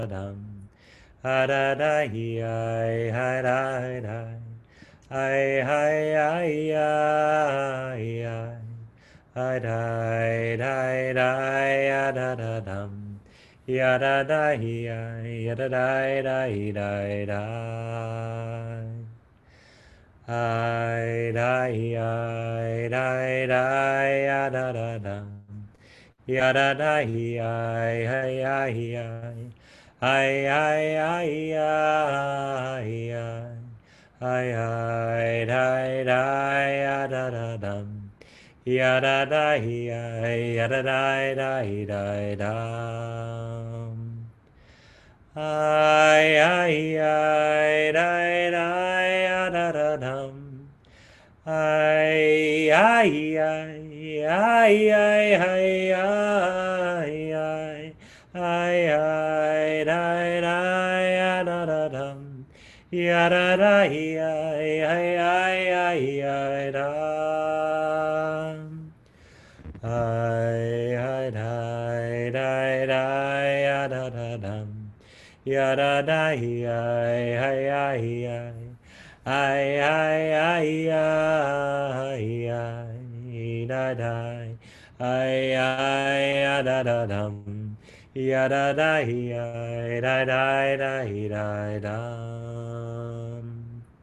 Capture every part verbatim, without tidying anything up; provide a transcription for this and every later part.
dum. Ha da da hi I hi da da. I hi I I I. I da da da ya da da dum. Ya da da hi I ya da da da da da. I die, I die, die, ya da da dum. Ya da da hi, I, hi, I, I, I, I, I, I, I, I, die, die, ya da da dum. Ya da da hi, I, ya da da da da dum. I, I, I, die, die, ya da da dum. I, I, I, I, I, I, I, I, I, da, da, da, da, dum. Ya, da, da, I, I, I, I, I, dum. I, I, da, da, da, ya, da, da, dum. Ya, da, da, I, I, I, I, I, I, I, I, da da, I, I, da da dum, ya da da, I, da da da da dum.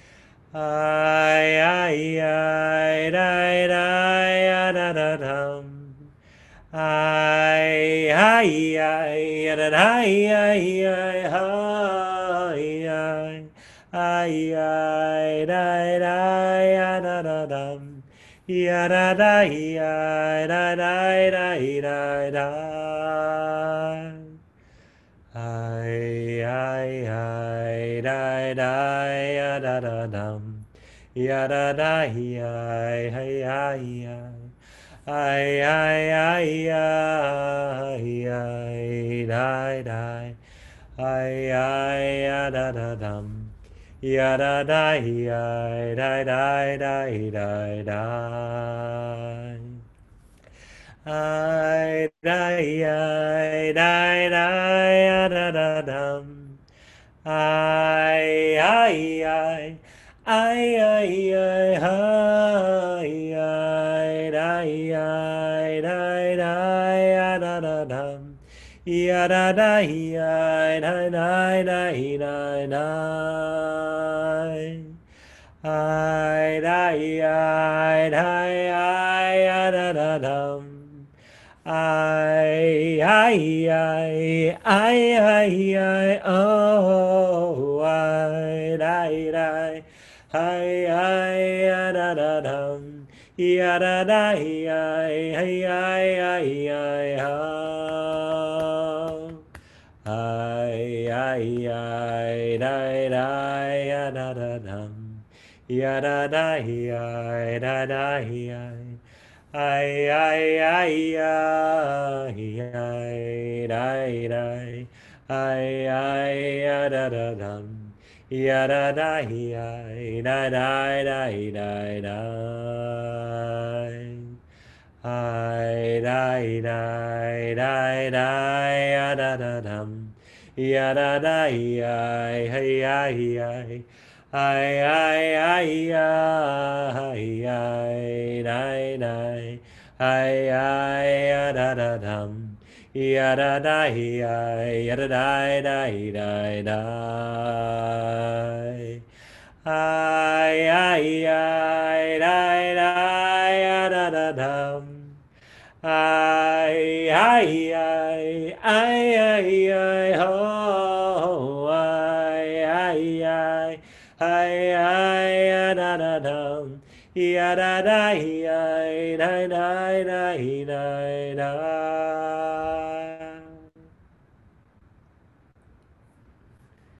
I, I, I, da da, da da dum. I, I, I, da da, I, I, I, I, I, da da, da da dum. Ya da da, ya da da da da da. I, I, I, da da, ya da da dum. Ya da da, I, I, I, I, I, I, I, I, die, die. I, I, da da dum. Ya da da, I, die, die, die, die, die. I, die, I, die, die, da da dum. I, I, I, I, I, I, hi, I, die, I, die, die, da da dum. Ya da da, I, die, die, die, die, die. I, die, I, die, I, da da dum. I, I, I, I, I, I, oh, I, die, die, I, I, da, da, dum, ya, da, da, I, I, I, I, I, oh. I, I, I, die, die, ya, da, da, dum, ya, da, da, I, da, da, I. I, I, I, I, I, die, die. I, I, da, da, dum. Ya, da, da, I, da, da, da, da, da. I, die, die, die, die, ya, da, da, dum. Ya, da, da, I, I, I, I. I, I, I, I, I, die, die. I, I, da, da, dum. Ya, da, da, I, ya, da, die, die, die, die. I, I, I, die, die, da, da, dum. I, I, I, I, I, I, ho, I, I, I, I, I, da, da, dum, ya, da, da, I, I, da, da, da, da, da.